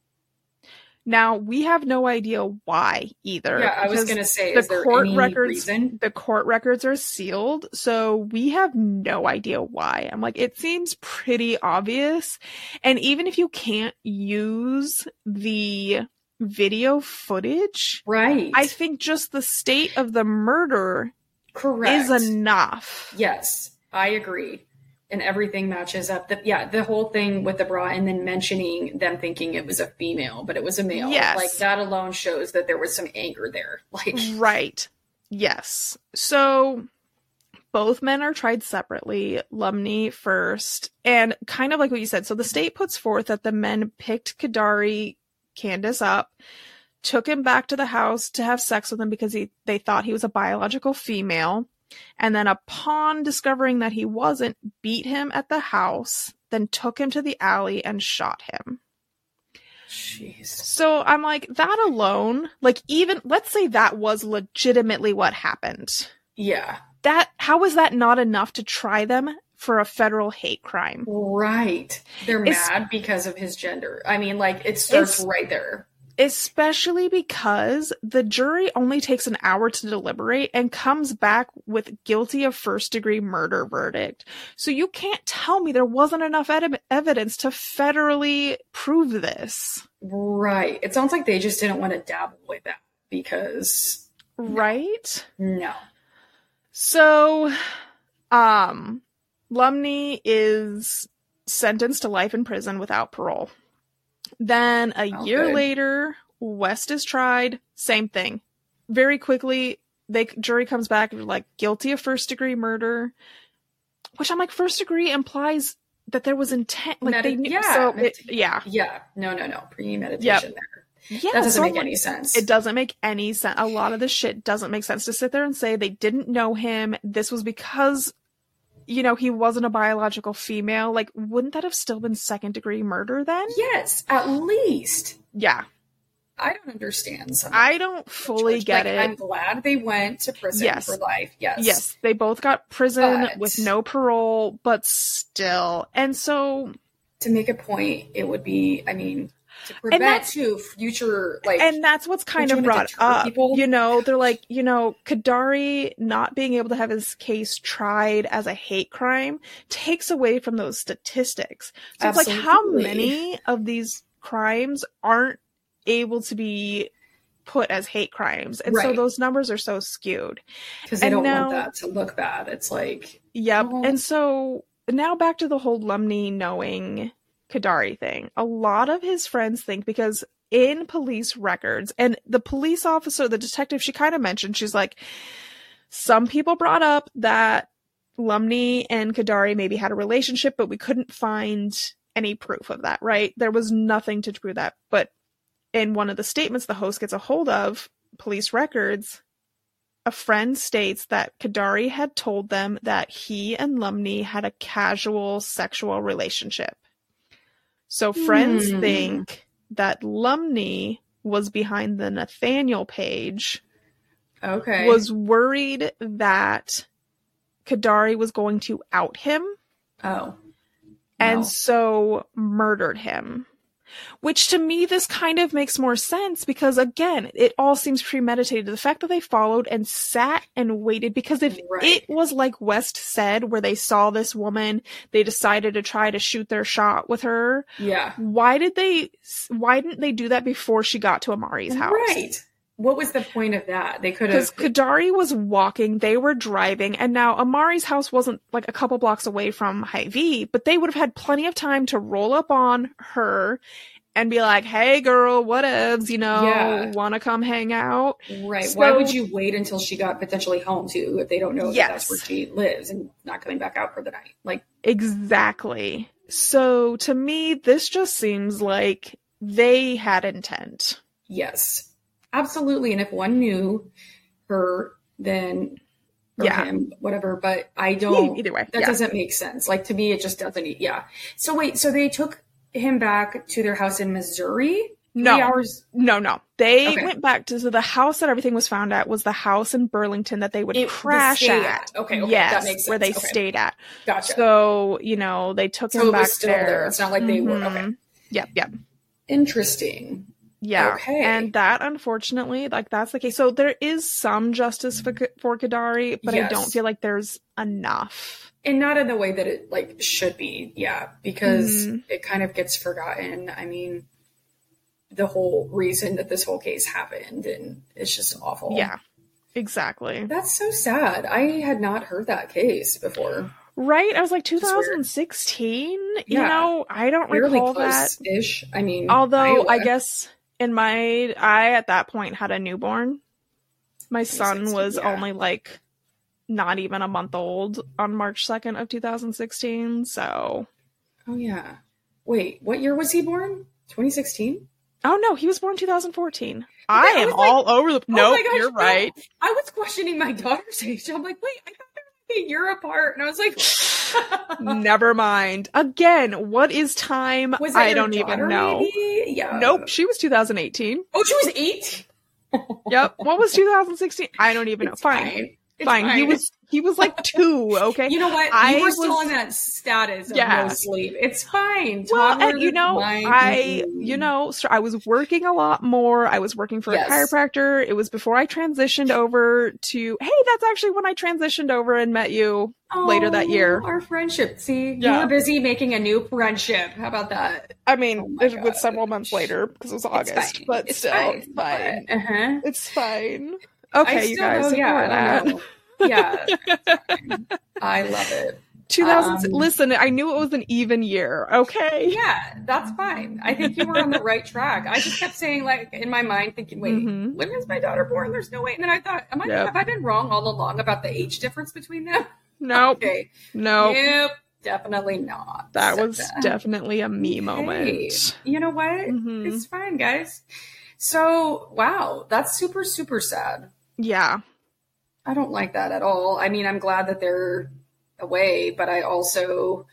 Speaker 1: Now, we have no idea why either.
Speaker 2: Yeah, I was going to say,
Speaker 1: the
Speaker 2: is there
Speaker 1: court
Speaker 2: any
Speaker 1: records,
Speaker 2: reason?
Speaker 1: The court records are sealed, so we have no idea why. I'm like, it seems pretty obvious. And even if you can't use the video footage,
Speaker 2: right?
Speaker 1: I think just the state of the murder
Speaker 2: Correct.
Speaker 1: is enough.
Speaker 2: Yes, I agree. And everything matches up. The, yeah, the whole thing with the bra and then mentioning them thinking it was a female, but it was a male.
Speaker 1: Yes.
Speaker 2: Like, that alone shows that there was some anger there. Like,
Speaker 1: right. Yes. So both men are tried separately. Lumney first. And kind of like what you said. So the state puts forth that the men picked Kadari Candace up, took him back to the house to have sex with him because he they thought he was a biological female. And then upon discovering that he wasn't, beat him at the house, then took him to the alley and shot him.
Speaker 2: Jeez.
Speaker 1: So I'm like, that alone, like even, let's say that was legitimately what happened.
Speaker 2: Yeah.
Speaker 1: That, how is that not enough to try them for a federal hate crime?
Speaker 2: Right. They're it's, mad because of his gender. I mean, like, it starts right there.
Speaker 1: Especially because the jury only takes an hour to deliberate and comes back with guilty of first degree murder verdict. So you can't tell me there wasn't enough ed- evidence to federally prove this.
Speaker 2: Right. It sounds like they just didn't want to dabble with that because...
Speaker 1: Right?
Speaker 2: No.
Speaker 1: So, um, Lumney is sentenced to life in prison without parole. Then a
Speaker 2: oh,
Speaker 1: year
Speaker 2: good.
Speaker 1: later, West is tried. Same thing. very quickly, they jury comes back and like guilty of first degree murder, which I'm like, first degree implies that there was intent. Like
Speaker 2: Medi-
Speaker 1: they knew.
Speaker 2: yeah,
Speaker 1: So
Speaker 2: med-
Speaker 1: it, yeah.
Speaker 2: Yeah. No, no, no. Premeditation
Speaker 1: Yep.
Speaker 2: there.
Speaker 1: Yeah.
Speaker 2: That doesn't
Speaker 1: so
Speaker 2: make
Speaker 1: I'm
Speaker 2: any
Speaker 1: like,
Speaker 2: sense.
Speaker 1: It doesn't make any sense. A lot of this shit doesn't make sense to sit there and say they didn't know him. This was because, you know, he wasn't a biological female. Like, wouldn't that have still been second degree murder then?
Speaker 2: Yes, at least.
Speaker 1: Yeah.
Speaker 2: I don't understand. Some
Speaker 1: I don't fully
Speaker 2: George,
Speaker 1: get
Speaker 2: like,
Speaker 1: it.
Speaker 2: I'm glad they went to prison
Speaker 1: Yes.
Speaker 2: for life. Yes.
Speaker 1: Yes, they both got prison
Speaker 2: But-
Speaker 1: with no parole, but still. And so,
Speaker 2: To make a point, it would be, I mean, to prevent
Speaker 1: that's-
Speaker 2: too future, like,
Speaker 1: and that's what's kind
Speaker 2: They're
Speaker 1: of
Speaker 2: trying to
Speaker 1: brought
Speaker 2: deter
Speaker 1: up.
Speaker 2: people.
Speaker 1: You know, they're like, you know, Kadari not being able to have his case tried as a hate crime takes away from those statistics. So it's like, how
Speaker 2: Absolutely.
Speaker 1: many of these crimes aren't able to be put as hate crimes? And so
Speaker 2: Right.
Speaker 1: those numbers are so skewed.
Speaker 2: because they
Speaker 1: and
Speaker 2: don't
Speaker 1: now-
Speaker 2: want that to look bad. It's like,
Speaker 1: Yep.
Speaker 2: Oh.
Speaker 1: And so now back to the whole Lumney knowing Kadari thing. A lot of his friends think because in police records, and the police officer, the detective, she kind of mentioned, she's like, some people brought up that Lumney and Kadari maybe had a relationship, but we couldn't find any proof of that, right? There was nothing to prove that. But in one of the statements the host gets a hold of, police records, a friend states that Kadari had told them that he and Lumney had a casual sexual relationship. So friends
Speaker 2: Hmm.
Speaker 1: think that Lumney was behind the Nathaniel page,
Speaker 2: okay.
Speaker 1: was worried that Kadari was going to out him,
Speaker 2: oh.
Speaker 1: and
Speaker 2: Wow.
Speaker 1: so murdered him. Which to me, this kind of makes more sense because, again, it all seems premeditated. The fact that they followed and sat and waited, because if
Speaker 2: Right.
Speaker 1: it was like West said, where they saw this woman, they decided to try to shoot their shot with her.
Speaker 2: Yeah.
Speaker 1: Why did they, why didn't they do that before she got to Amari's house?
Speaker 2: Right. What was the point of that? They could
Speaker 1: Because
Speaker 2: have.
Speaker 1: Kadari was walking, they were driving, and now Amari's house wasn't like a couple blocks away from Hy-Vee, but they would have had plenty of time to roll up on her and be like, hey girl, whatevs, you know,
Speaker 2: Yeah.
Speaker 1: wanna come hang out?
Speaker 2: Right.
Speaker 1: So-
Speaker 2: Why would you wait until she got potentially home too if they don't know that
Speaker 1: Yes.
Speaker 2: that's where she lives and not coming back out for the night? Like,
Speaker 1: Exactly. So to me, this just seems like they had intent.
Speaker 2: yes, absolutely. And if one knew her, then or
Speaker 1: Yeah.
Speaker 2: him, whatever. But I don't.
Speaker 1: Either way.
Speaker 2: That
Speaker 1: yeah.
Speaker 2: doesn't make sense. Like to me, it just doesn't. Yeah. So wait. So they took him back to their house in Missouri.
Speaker 1: No.
Speaker 2: Three hours.
Speaker 1: No, no. They
Speaker 2: Okay.
Speaker 1: went back to so the house that everything was found at was the house in Burlington that they would
Speaker 2: It- they
Speaker 1: crash
Speaker 2: stayed
Speaker 1: at.
Speaker 2: at. Okay, okay,
Speaker 1: yes,
Speaker 2: that makes
Speaker 1: where they
Speaker 2: sense. Okay.
Speaker 1: stayed at.
Speaker 2: Gotcha.
Speaker 1: So, you know, they took
Speaker 2: So
Speaker 1: him
Speaker 2: it
Speaker 1: back
Speaker 2: was still
Speaker 1: there.
Speaker 2: there. It's not like they were. Okay.
Speaker 1: Mhm. Yep, yep.
Speaker 2: Interesting.
Speaker 1: Yeah.
Speaker 2: Okay.
Speaker 1: And that, unfortunately, like that's the case. So there is some justice for, for Kadari, but I
Speaker 2: Yes.
Speaker 1: don't feel like there's enough.
Speaker 2: And not in the way that it like should be, yeah, because
Speaker 1: Mhm.
Speaker 2: it kind of gets forgotten. I mean, the whole reason that this whole case happened, and it's just awful.
Speaker 1: Yeah, exactly.
Speaker 2: That's so sad. I had not heard that case before.
Speaker 1: Right? I was like
Speaker 2: That's weird.
Speaker 1: twenty sixteen. You
Speaker 2: Yeah.
Speaker 1: know, I don't
Speaker 2: Really
Speaker 1: recall that.
Speaker 2: close-ish. I mean,
Speaker 1: Although
Speaker 2: Iowa.
Speaker 1: I guess in my, I at that point had a newborn. My son was
Speaker 2: yeah.
Speaker 1: only like not even a month old on March second of two thousand sixteen. So,
Speaker 2: Oh yeah. Wait, what year was he born? twenty sixteen.
Speaker 1: oh no, he was born two thousand fourteen.
Speaker 2: I
Speaker 1: I am
Speaker 2: was like-
Speaker 1: all over the.
Speaker 2: Oh
Speaker 1: Nope,
Speaker 2: my gosh,
Speaker 1: you're
Speaker 2: no.
Speaker 1: right.
Speaker 2: I was questioning my daughter's age. I'm like, wait, I thought they were a year apart, and I was like,
Speaker 1: Never mind. Again, what is time?
Speaker 2: was that
Speaker 1: I
Speaker 2: your
Speaker 1: don't
Speaker 2: daughter,
Speaker 1: even know.
Speaker 2: Maybe? Yeah.
Speaker 1: Nope, she was two thousand eighteen.
Speaker 2: Oh, she was eight.
Speaker 1: Yep. What was two thousand sixteen? I don't even know.
Speaker 2: It's
Speaker 1: Fine.
Speaker 2: fine. It's
Speaker 1: Fine. He was he was like two, okay?
Speaker 2: You know what?
Speaker 1: I
Speaker 2: you were still
Speaker 1: was-
Speaker 2: in that status of
Speaker 1: Yeah.
Speaker 2: no sleep. It's fine.
Speaker 1: Well,
Speaker 2: Toddler
Speaker 1: and you know,
Speaker 2: mind-
Speaker 1: I, you know, so I was working a lot more. I was working for
Speaker 2: Yes.
Speaker 1: a chiropractor. It was before I transitioned over to, hey, that's actually when I transitioned over and met you later that
Speaker 2: Oh,
Speaker 1: year.
Speaker 2: Our friendship. See, you
Speaker 1: Yeah.
Speaker 2: were busy making a new friendship. How about that?
Speaker 1: I mean,
Speaker 2: Oh my
Speaker 1: it was
Speaker 2: God.
Speaker 1: several months later because it was August,
Speaker 2: It's fine.
Speaker 1: but
Speaker 2: it's
Speaker 1: still,
Speaker 2: fine.
Speaker 1: it's fine.
Speaker 2: Uh huh.
Speaker 1: It's fine.
Speaker 2: I
Speaker 1: Okay, you
Speaker 2: still-
Speaker 1: guys,
Speaker 2: oh,
Speaker 1: ignore
Speaker 2: yeah,
Speaker 1: that.
Speaker 2: I know. Yeah, it's fine. I love it.
Speaker 1: two thousands.
Speaker 2: Um,
Speaker 1: Listen, I knew it was an even year. Okay.
Speaker 2: Yeah, that's fine. I think you were on the right track. I just kept saying, like, in my mind, thinking, wait,
Speaker 1: Mhm.
Speaker 2: when is my daughter born? There's no way. And then I thought, am I,
Speaker 1: Yep.
Speaker 2: have I been wrong all along about the age difference between them?
Speaker 1: Nope.
Speaker 2: Okay.
Speaker 1: Nope.
Speaker 2: Nope. Definitely not.
Speaker 1: That
Speaker 2: So
Speaker 1: was
Speaker 2: that-
Speaker 1: definitely a me
Speaker 2: Hey,
Speaker 1: moment.
Speaker 2: you know what?
Speaker 1: Mhm.
Speaker 2: It's fine, guys. So, wow, that's super, super sad.
Speaker 1: Yeah.
Speaker 2: I don't like that at all. I mean, I'm glad that they're away, but I also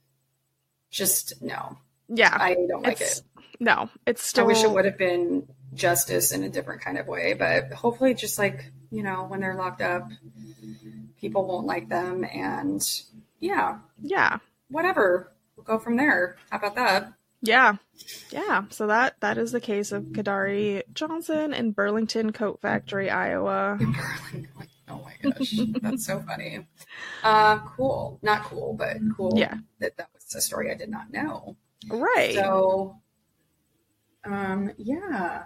Speaker 2: just, no,
Speaker 1: Yeah.
Speaker 2: I don't like
Speaker 1: It's-
Speaker 2: it.
Speaker 1: No, it's still.
Speaker 2: I wish it would have been justice in a different kind of way, but hopefully just like, you know, when they're locked up, people won't like them. And yeah,
Speaker 1: Yeah.
Speaker 2: whatever. We'll go from there. How about that?
Speaker 1: Yeah. Yeah. So that that is the case of Kadari Johnson in Burlington Coat Factory, Iowa.
Speaker 2: Oh my gosh, that's so funny. Uh, cool. Not cool, but cool.
Speaker 1: Yeah.
Speaker 2: That that was a story I did not know.
Speaker 1: Right.
Speaker 2: So, um, yeah.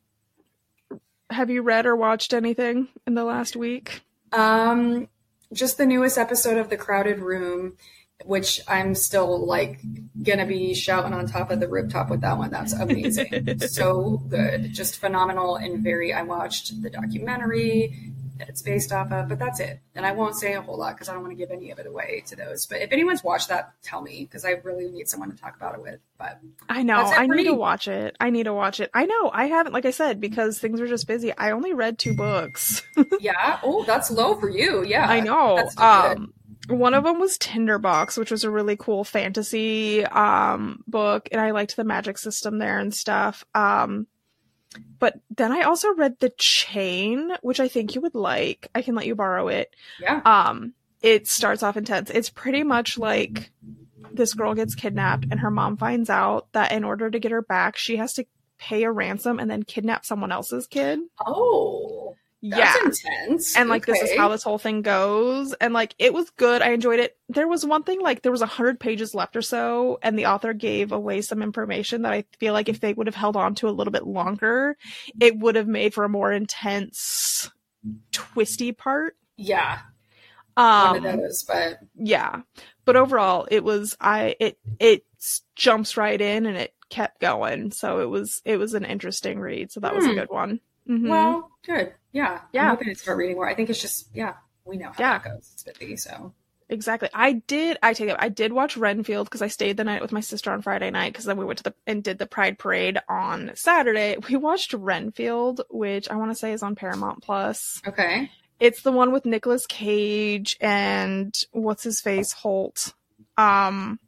Speaker 1: Have you read or watched anything in the last week?
Speaker 2: Um, just the newest episode of The Crowded Room, which I'm still like gonna be shouting on top of the rooftop with that one. That's amazing. So good. Just phenomenal and very, I watched the documentary that it's based off of, but that's it. And I won't say a whole lot because I don't want to give any of it away to those. But if anyone's watched that, tell me because I really need someone to talk about it with. But
Speaker 1: I know.
Speaker 2: That's it
Speaker 1: I
Speaker 2: for
Speaker 1: need to
Speaker 2: me.
Speaker 1: watch it. I need to watch it. I know. I haven't, like I said, because things are just busy. I only read two books.
Speaker 2: yeah, oh, that's low for you. Yeah,
Speaker 1: I know.
Speaker 2: That's still good.
Speaker 1: Um, one of them was Tinderbox, which was a really cool fantasy um book, and I liked the magic system there and stuff. Um, but then I also read The Chain, which I think you would like. I can let you borrow it.
Speaker 2: Yeah.
Speaker 1: Um, it starts off intense. It's pretty much like this girl gets kidnapped, and her mom finds out that in order to get her back, she has to pay a ransom and then kidnap someone else's kid.
Speaker 2: Oh,
Speaker 1: Yeah.
Speaker 2: that's intense.
Speaker 1: And like this is
Speaker 2: Okay.
Speaker 1: how this whole thing goes, and like it was good. I enjoyed it. There was one thing, like there was a hundred pages left or so, and the author gave away some information that I feel like if they would have held on to a little bit longer, it would have made for a more intense, twisty part.
Speaker 2: Yeah,
Speaker 1: Um,
Speaker 2: one of those, but
Speaker 1: yeah, but overall, it was I it it s- jumps right in and it kept going, so it was it was an interesting read. So that was a
Speaker 2: Hmm.
Speaker 1: good one. Mhm.
Speaker 2: well, good. Yeah,
Speaker 1: Yeah.
Speaker 2: I'm hoping to start reading more. I think it's just yeah, we know how
Speaker 1: Yeah.
Speaker 2: that goes. It's busy, so
Speaker 1: Exactly. I did. I take it. I did watch Renfield because I stayed the night with my sister on Friday night because then we went to the and did the Pride Parade on Saturday. We watched Renfield, which I want to say is on Paramount Plus.
Speaker 2: okay.
Speaker 1: It's the one with Nicolas Cage and what's his face Holt. Um,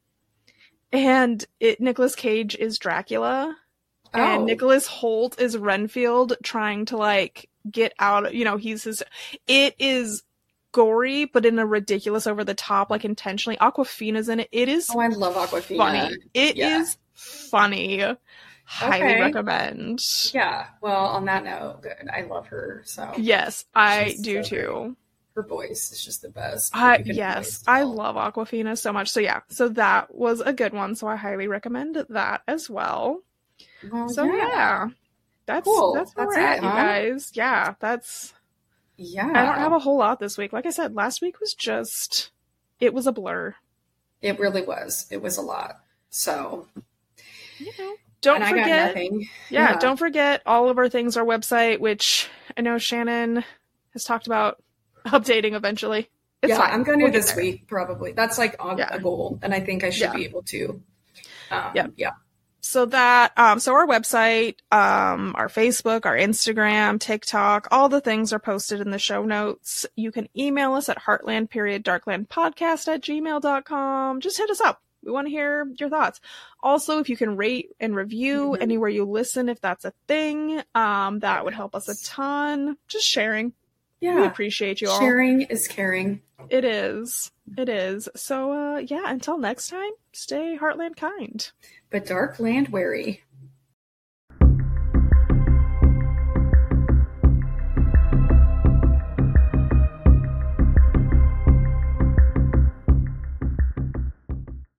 Speaker 1: and it Nicolas Cage is Dracula,
Speaker 2: Oh,
Speaker 1: and Nicholas Holt is Renfield trying to like get out. You know, he's his. It is gory, but in a ridiculous, over the top, like intentionally. Aquafina's in it. It is
Speaker 2: oh, I love Aquafina.
Speaker 1: funny. It is
Speaker 2: Yeah.
Speaker 1: funny. Highly
Speaker 2: Okay.
Speaker 1: recommend.
Speaker 2: Yeah. Well, on that note, good. I love her. So
Speaker 1: Yes, I
Speaker 2: She's
Speaker 1: do
Speaker 2: so
Speaker 1: too.
Speaker 2: her voice is just the best.
Speaker 1: I
Speaker 2: You can
Speaker 1: yes,
Speaker 2: always
Speaker 1: I
Speaker 2: tell.
Speaker 1: love Aquafina so much. So yeah, so that was a good one. So I highly recommend that as well.
Speaker 2: Well,
Speaker 1: So yeah, that's
Speaker 2: Cool.
Speaker 1: that's where
Speaker 2: That's
Speaker 1: we're
Speaker 2: it,
Speaker 1: at, you
Speaker 2: huh?
Speaker 1: guys. Yeah, that's.
Speaker 2: yeah.
Speaker 1: I don't have a whole lot this week. Like I said, last week was just, it was a blur.
Speaker 2: It really was. It was a lot. So
Speaker 1: You know, don't
Speaker 2: and I got
Speaker 1: forget.
Speaker 2: nothing.
Speaker 1: Yeah,
Speaker 2: Yeah.
Speaker 1: don't forget all of our things, our website, which I know Shannon has talked about updating eventually. It's
Speaker 2: yeah,
Speaker 1: fine.
Speaker 2: I'm going to
Speaker 1: We'll get
Speaker 2: this
Speaker 1: there.
Speaker 2: week probably. That's like a,
Speaker 1: Yeah.
Speaker 2: a goal, and I think I should
Speaker 1: Yeah.
Speaker 2: be able to. Um,
Speaker 1: Yeah.
Speaker 2: yeah.
Speaker 1: So that, um, so our website, um, our Facebook, our Instagram, TikTok, all the things are posted in the show notes. You can email us at heartland period darkland podcast at gmail dot com. Just hit us up. We want to hear your thoughts. Also, if you can rate and review
Speaker 2: Mhm.
Speaker 1: anywhere you listen, if that's a thing, um, that would help us a ton. Just sharing. We
Speaker 2: Yeah.
Speaker 1: appreciate you all.
Speaker 2: Sharing is caring.
Speaker 1: It is. It is. So, uh, yeah, until next time, stay Heartland kind.
Speaker 2: But dark land wary.